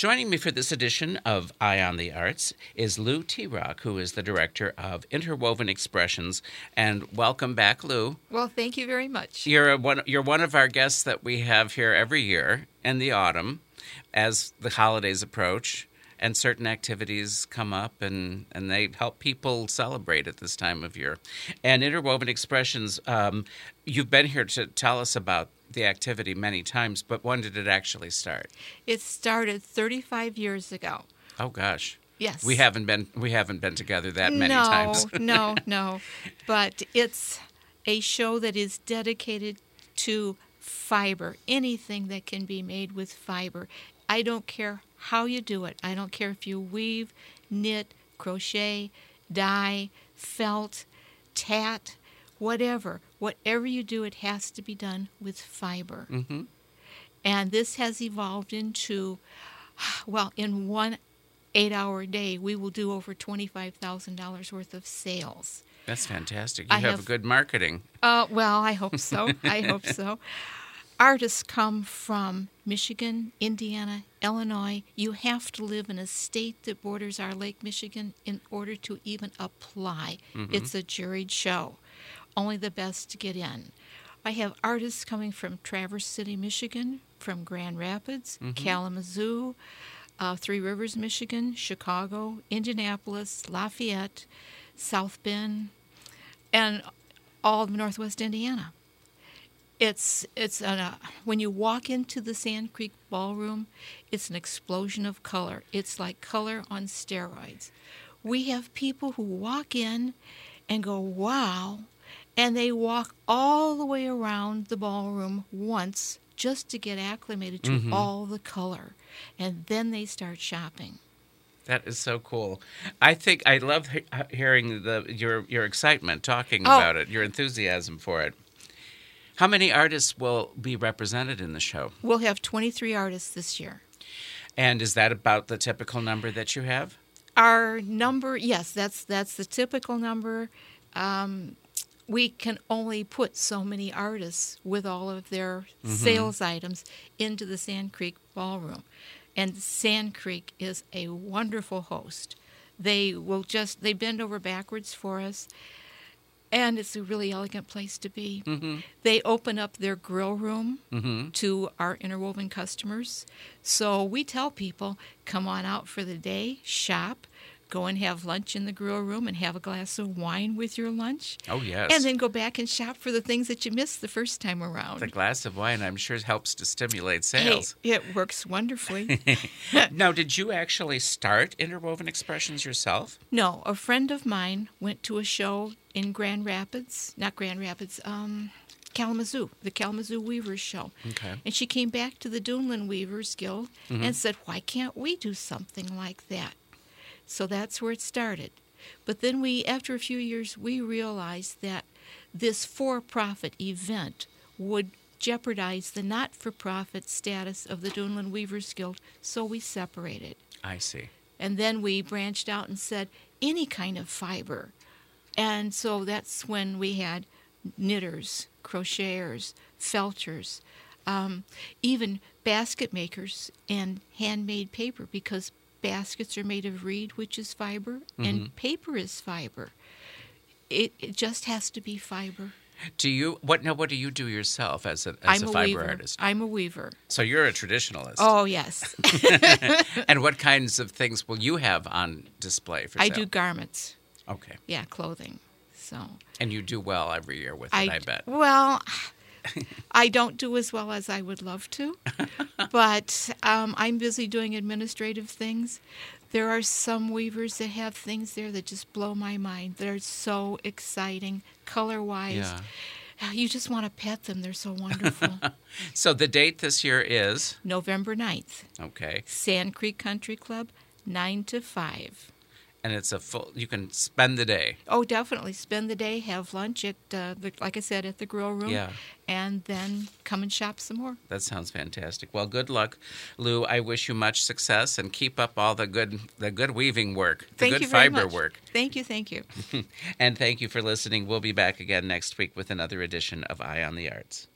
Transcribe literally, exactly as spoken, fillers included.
Joining me for this edition of Eye on the Arts is Lou T-Rock, who is the director of Interwoven Expressions. And welcome back, Lou. Well, thank you very much. You're a, one. You're one of our guests that we have here every year in the autumn, as the holidays approach and certain activities come up, and, and they help people celebrate at this time of year. And Interwoven Expressions, um, you've been here to tell us about the activity many times, but when did it actually start? It started thirty-five years ago. Oh gosh. Yes. We haven't been we haven't been together that many no, times. no, no. But it's a show that is dedicated to fiber, anything that can be made with fiber. I don't care how you do it. I don't care if you weave, knit, crochet, dye, felt, tat, whatever. Whatever you do, it has to be done with fiber. Mm-hmm. And this has evolved into, well, in one eight-hour day, we will do over twenty-five thousand dollars worth of sales. That's fantastic. You I have, have good marketing. Uh, well, I hope so. I hope so. Artists come from Michigan, Indiana, Illinois. You have to live in a state that borders our Lake Michigan in order to even apply. Mm-hmm. It's a juried show. Only the best to get in. I have artists coming from Traverse City, Michigan, from Grand Rapids, mm-hmm. Kalamazoo, uh, Three Rivers, Michigan, Chicago, Indianapolis, Lafayette, South Bend, and all of Northwest Indiana. It's it's an, uh, when you walk into the Sand Creek Ballroom, it's an explosion of color. It's like color on steroids. We have people who walk in and go, wow, and they walk all the way around the ballroom once just to get acclimated to mm-hmm. all the color, and then they start shopping. That is so cool. I think I love he- hearing the your your excitement talking Oh. about it, your enthusiasm for it. How many artists will be represented in the show? We'll have twenty-three artists this year. And is that about the typical number that you have? Our number, yes, that's that's the typical number. Um, we can only put so many artists with all of their mm-hmm. sales items into the Sand Creek Ballroom. And Sand Creek is a wonderful host. They will just, they bend over backwards for us. And it's a really elegant place to be. Mm-hmm. They open up their grill room mm-hmm. to our Interwoven customers. So we tell people, come on out for the day, shop, go and have lunch in the grill room and have a glass of wine with your lunch. Oh, yes. And then go back and shop for the things that you missed the first time around. The glass of wine, I'm sure, helps to stimulate sales. Hey, it works wonderfully. Now, did you actually start Interwoven Expressions yourself? No, a friend of mine went to a show in Grand Rapids, not Grand Rapids, um, Kalamazoo, the Kalamazoo Weavers Show. Okay. And she came back to the Duneland Weavers Guild mm-hmm. and said, why can't we do something like that? So that's where it started. But then we, after a few years, we realized that this for-profit event would jeopardize the not-for-profit status of the Duneland Weavers Guild, so we separated. I see. And then we branched out and said, any kind of fiber. And so that's when we had knitters, crocheters, felters, um, even basket makers and handmade paper, because baskets are made of reed, which is fiber, mm-hmm. and paper is fiber. It, it just has to be fiber. Do you what now? What do you do yourself as a as I'm a a fiber weaver. artist? I'm a weaver. So you're a traditionalist. Oh yes. And what kinds of things will you have on display for I sale? do garments. Okay. Yeah, clothing. So. And you do well every year with I, it, I bet. Well, I don't do as well as I would love to, but um, I'm busy doing administrative things. There are some weavers that have things there that just blow my mind. They're so exciting, color-wise. Yeah. You just want to pet them. They're so wonderful. So the date this year is? November ninth. Okay. Sand Creek Country Club, nine to five. And it's a full, you can spend the day. Oh, definitely. Spend the day, have lunch at, uh, the, like I said, at the grill room. Yeah. And then come and shop some more. That sounds fantastic. Well, good luck, Lou. I wish you much success and keep up all the good the good weaving work, the Thank good you very fiber much. work. Thank you, thank you. And thank you for listening. We'll be back again next week with another edition of Eye on the Arts.